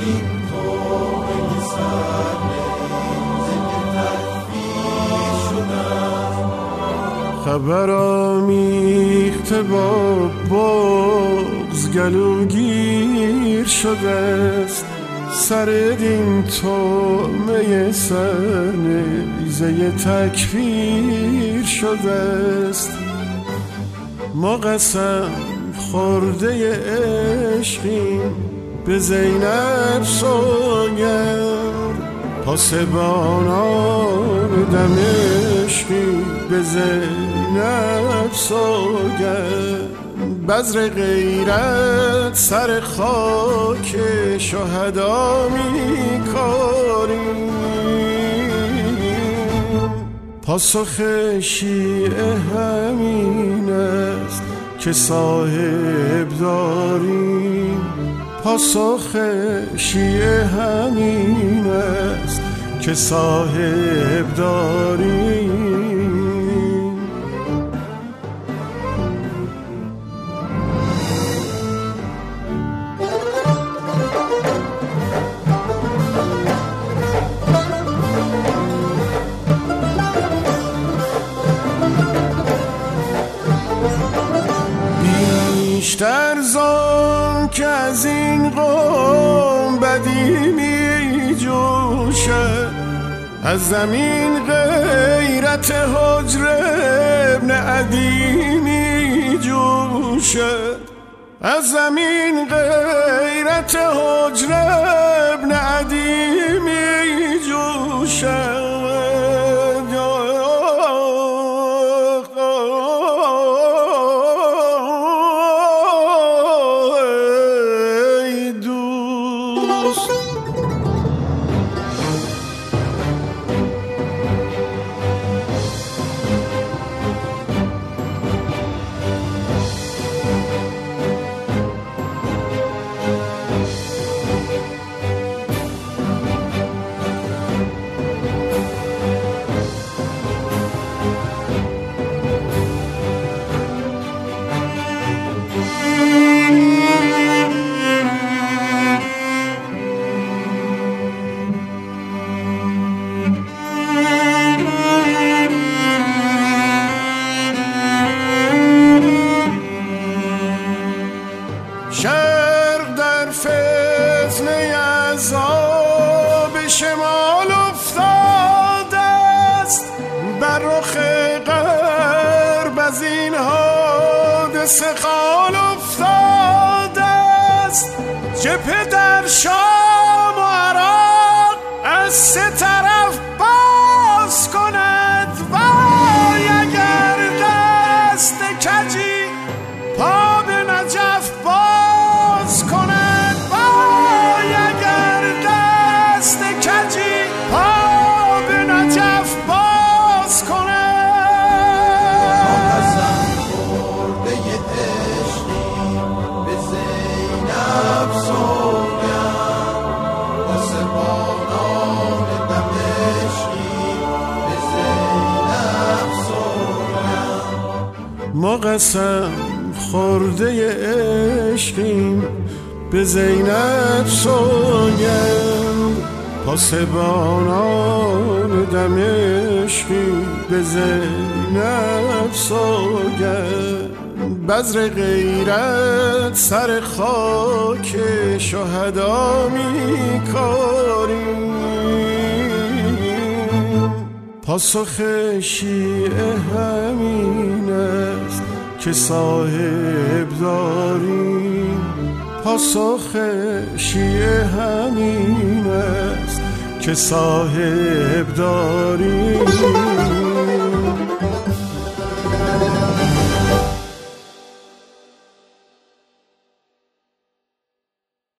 خبر آمیخته با بغض گلوگیر شده است، سر دین طعمه سرنیزه تکفیر شده است. ما قسم خورده عشقیم به زینب سوگند، پاسبانان دمشقی به زینب سوگند. بذر غیرت سر خاک شهدا می‌کاریم، پاسخ شیعه همین است که صاحب داریم. پاسخ شیعه همین است که صاحب داریم. بیشتر زان که از این قوم بدی می جوشد، از زمین غیرت حجر ابن عدی می جوشد، از زمین غیرت حجر ابن عدی می جوشد. شرق در فتنه عذاب شمال افتاده است، بر رخ غرب از این حادثه خال افتاده است. جبهه در شام و عراق از سه طرف باز کند، وای اگر دست کجی پا به نجف باز کند، وای اگر دست کجی پا به نجف باز کند. ما قسم خورده عشقی به زینب سوگند، پاسبانان دمشقی به زینب سوگند. ما قسم خورده عشقیم به زینب سوگند، پاسبانان دمشقی به زینب سوگند. بذر غیرت سر خاک شهدا می‌کاریم، پاسخ شیعه همین است که صاحب داریم. پاسخ شیعه همین است که صاحب داریم.